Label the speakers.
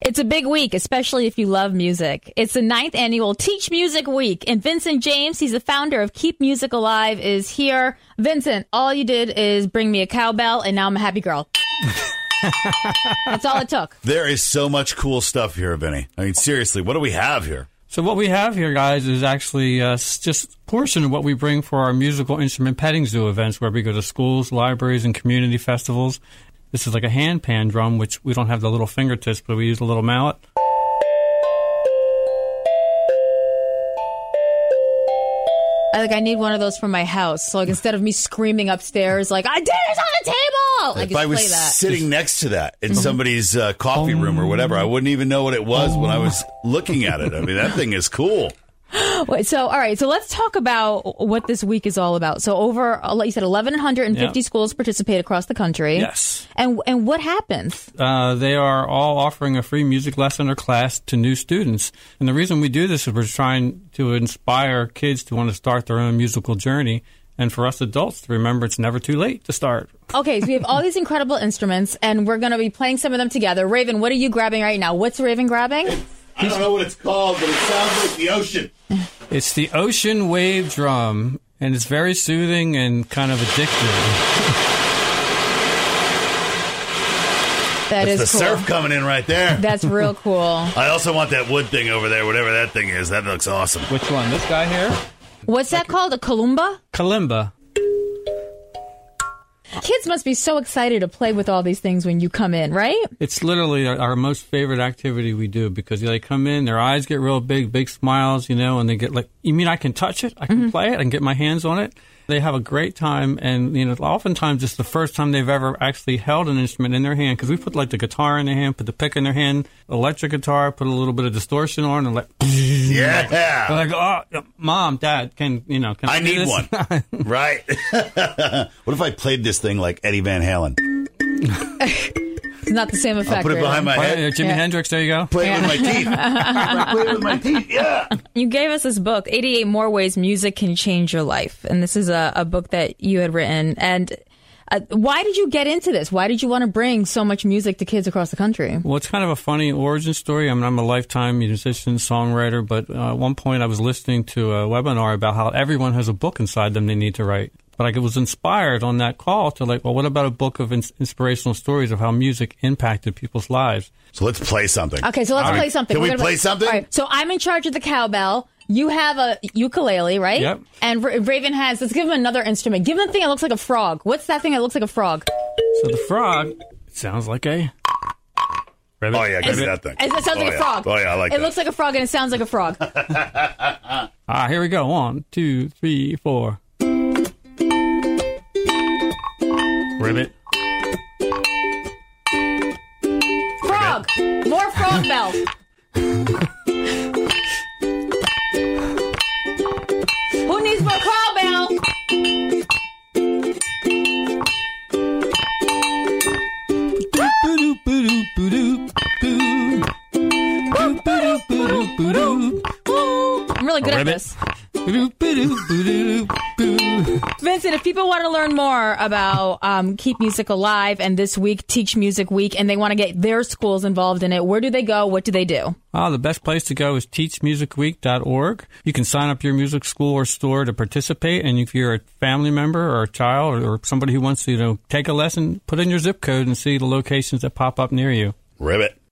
Speaker 1: It's a big week, especially if you love music. It's the 9th annual Teach Music Week, and Vincent James, he's the founder of Keep Music Alive, is here. Vincent, all you did is bring me a cowbell, and now I'm a happy girl. That's all it took.
Speaker 2: There is so much cool stuff here, Vinny. I mean, seriously, what do we have here?
Speaker 3: So what we have here, guys, is actually just a portion of what we bring for our musical instrument petting zoo events, where we go to schools, libraries, and community festivals. This is like a hand pan drum, which we don't have the little fingertips, but we use a little mallet.
Speaker 1: I need one of those for my house. So instead of me screaming upstairs, like, I did it on the table!
Speaker 2: If I was sitting next to that in somebody's coffee room or whatever, I wouldn't even know what it was when I was looking at it. I mean, that thing is cool.
Speaker 1: Wait, all right. So let's talk about what this week is all about. So over, like you said, 1,150 schools participate across the country.
Speaker 3: Yes.
Speaker 1: And what happens?
Speaker 3: They are all offering a free music lesson or class to new students. And the reason we do this is we're trying to inspire kids to want to start their own musical journey. And for us adults to remember it's never too late to start.
Speaker 1: Okay, so we have all these incredible instruments, and we're going to be playing some of them together. Raven, what are you grabbing right now? What's Raven grabbing?
Speaker 2: I don't know what it's called, but it sounds like the ocean.
Speaker 3: It's the ocean wave drum, and it's very soothing and kind of addictive.
Speaker 1: That is
Speaker 2: the
Speaker 1: cool.
Speaker 2: surf coming in right there.
Speaker 1: That's real cool.
Speaker 2: I also want that wood thing over there, whatever that thing is. That looks awesome.
Speaker 3: Which one? This guy here?
Speaker 1: What's that called? A kalimba?
Speaker 3: Kalimba.
Speaker 1: Kids must be so excited to play with all these things when you come in, right?
Speaker 3: It's literally our most favorite activity we do because they come in, their eyes get real big smiles, and they get like, you mean I can touch it? I can play it? I can get my hands on it? They have a great time, and oftentimes it's the first time they've ever actually held an instrument in their hand because we put like the guitar in their hand, put the pick in their hand, electric guitar, put a little bit of distortion on, and
Speaker 2: yeah.
Speaker 3: They're like, oh, Mom, Dad, can
Speaker 2: I
Speaker 3: do
Speaker 2: need
Speaker 3: this?
Speaker 2: one, right? What if I played this thing like Eddie Van Halen?
Speaker 1: It's not the same effect.
Speaker 2: I'll put it behind my head.
Speaker 3: Jimi Hendrix, there you go.
Speaker 2: Play it with my teeth. Play it with my teeth, yeah.
Speaker 1: You gave us this book, 88 More Ways Music Can Change Your Life. And this is a book that you had written. And why did you get into this? Why did you want to bring so much music to kids across the country?
Speaker 3: Well, it's kind of a funny origin story. I mean, I'm a lifetime musician, songwriter, but at one point I was listening to a webinar about how everyone has a book inside them they need to write. But I was inspired on that call to what about a book of inspirational stories of how music impacted people's lives?
Speaker 2: So let's play something.
Speaker 1: Okay, so let's play something.
Speaker 2: Can we play something?
Speaker 1: All right, so I'm in charge of the cowbell. You have a ukulele, right?
Speaker 3: Yep.
Speaker 1: And Raven has, let's give him another instrument. Give him a thing that looks like a frog. What's that thing that looks like a frog?
Speaker 3: So the frog, it sounds like a rabbit.
Speaker 2: Oh, yeah, give me that thing.
Speaker 1: It sounds like a frog.
Speaker 2: Oh, yeah, I like that.
Speaker 1: It looks like a frog and it sounds like a frog.
Speaker 3: Here we go. 1, 2, 3, 4. Ribbit.
Speaker 1: Frog! More frog bells. Who needs more cowbell? I'm really good at this. Vincent, if people want to learn more about Keep Music Alive and this week, Teach Music Week, and they want to get their schools involved in it, where do they go? What do they do?
Speaker 3: The best place to go is teachmusicweek.org. You can sign up your music school or store to participate, and if you're a family member or a child or somebody who wants to take a lesson, put in your zip code and see the locations that pop up near you.
Speaker 2: Ribbit.